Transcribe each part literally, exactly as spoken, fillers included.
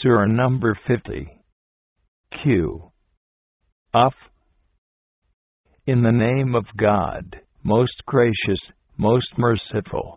Surah number fifty. Q. F. In the name of God, most gracious, most merciful.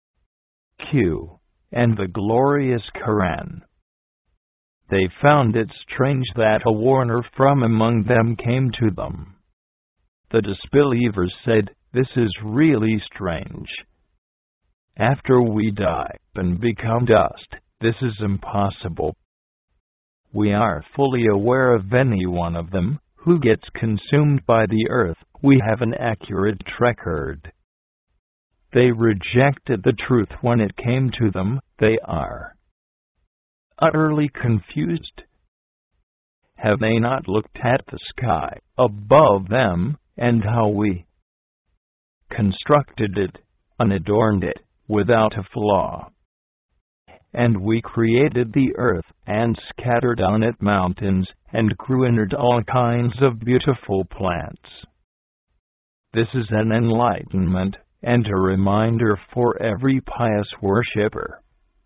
Q. And the glorious Quran. They found it strange that a warner from among them came to them. The disbelievers said, "This is really strange. After we die and become dust, this is impossible. We are fully aware of any one of them who gets consumed by the earth. We have an accurate record." They rejected the truth when it came to them. They are utterly confused. Have they not looked at the sky above them, and how we constructed it, unadorned it, without a flaw? And we created the earth, and scattered on it mountains, and grew in it all kinds of beautiful plants. This is an enlightenment, and a reminder for every pious worshipper.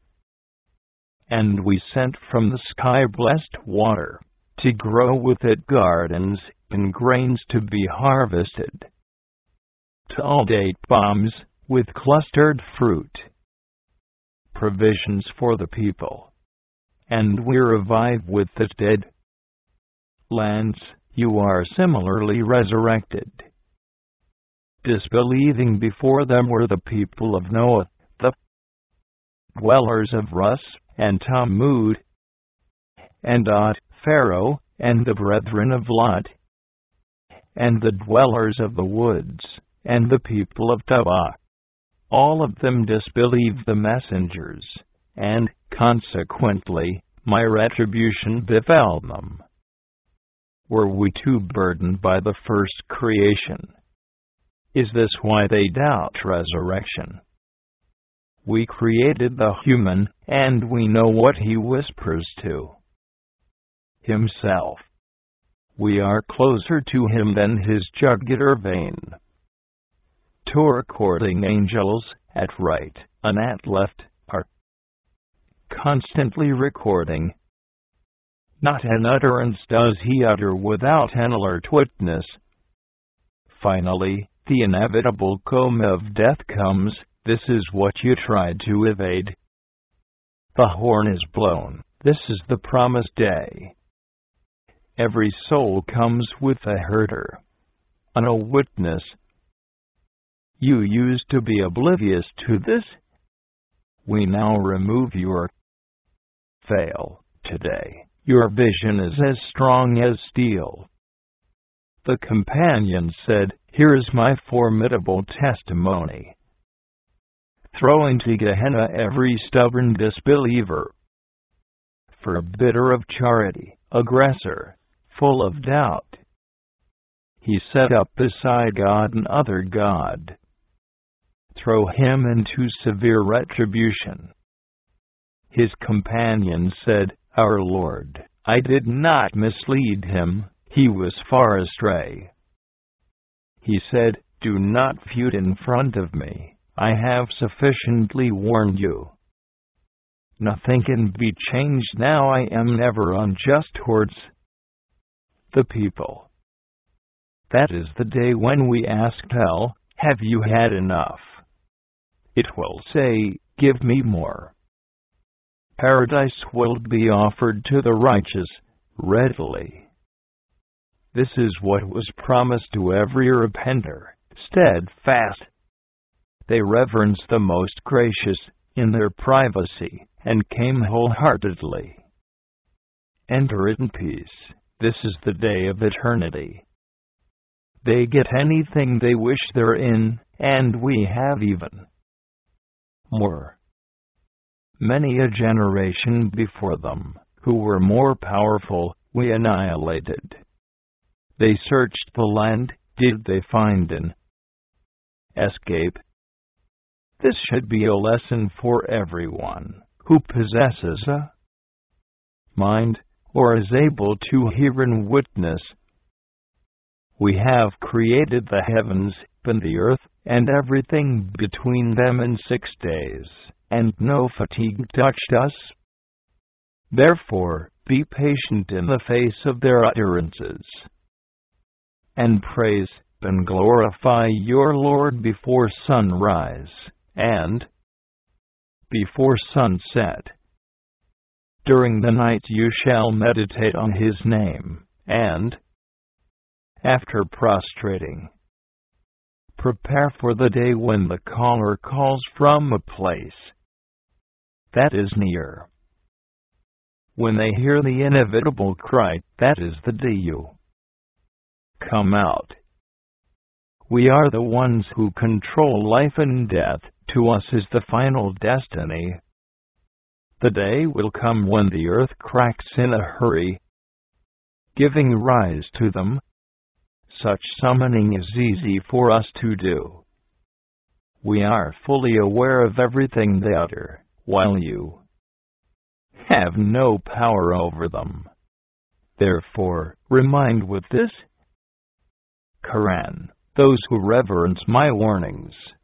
And we sent from the sky blessed water, to grow with it gardens, and grains to be harvested, tall date palms, with clustered fruit, provisions for the people. And we revive with the dead lands. You are similarly resurrected. Disbelieving before them were the people of Noah, the dwellers of Rus, and Tammud, and Ad, Pharaoh, and the brethren of Lot, and the dwellers of the woods, and the people of Tabah. All of them disbelieved the messengers, and, consequently, my retribution befell them. Were we too burdened by the first creation? Is this why they doubt resurrection? We created the human, and we know what he whispers to himself. We are closer to him than his jugular vein. Two recording angels, at right and at left, are constantly recording. Not an utterance does he utter without an alert witness. Finally, the inevitable comb of death comes. This is what you tried to evade. The horn is blown. This is the promised day. Every soul comes with a herder and a witness. You used to be oblivious to this. We now remove your veil. Today, your vision is as strong as steel. The companion said, "Here is my formidable testimony." Throw into Gehenna every stubborn disbeliever, forbitter of charity, aggressor, full of doubt. He set up beside God another god. Throw him into severe retribution. His companion said, "Our Lord, I did not mislead him, he was far astray." He said, "Do not feud in front of me. I have sufficiently warned you. Nothing can be changed now. I am never unjust towards the people." That is the day when we ask hell, "Have you had enough?" It will say, "Give me more." Paradise will be offered to the righteous, readily. This is what was promised to every repenter, steadfast. They reverenced the Most Gracious in their privacy, and came wholeheartedly. Enter it in peace. This is the day of eternity. They get anything they wish therein, and we have even more. Many a generation before them, who were more powerful, we annihilated. They searched the land. Did they find an escape? This should be a lesson for everyone who possesses a mind, or is able to hear and witness. We have created the heavens and the earth, and everything between them in six days, and no fatigue touched us. Therefore, be patient in the face of their utterances, and praise and glorify your Lord before sunrise, and before sunset. During the night you shall meditate on his name, and after prostrating, prepare for the day when the caller calls from a place that is near. When they hear the inevitable cry, that is the day you come out. We are the ones who control life and death. To us is the final destiny. The day will come when the earth cracks in a hurry, giving rise to them. Such summoning is easy for us to do. We are fully aware of everything they utter, while you have no power over them. Therefore, remind with this Quran those who reverence my warnings.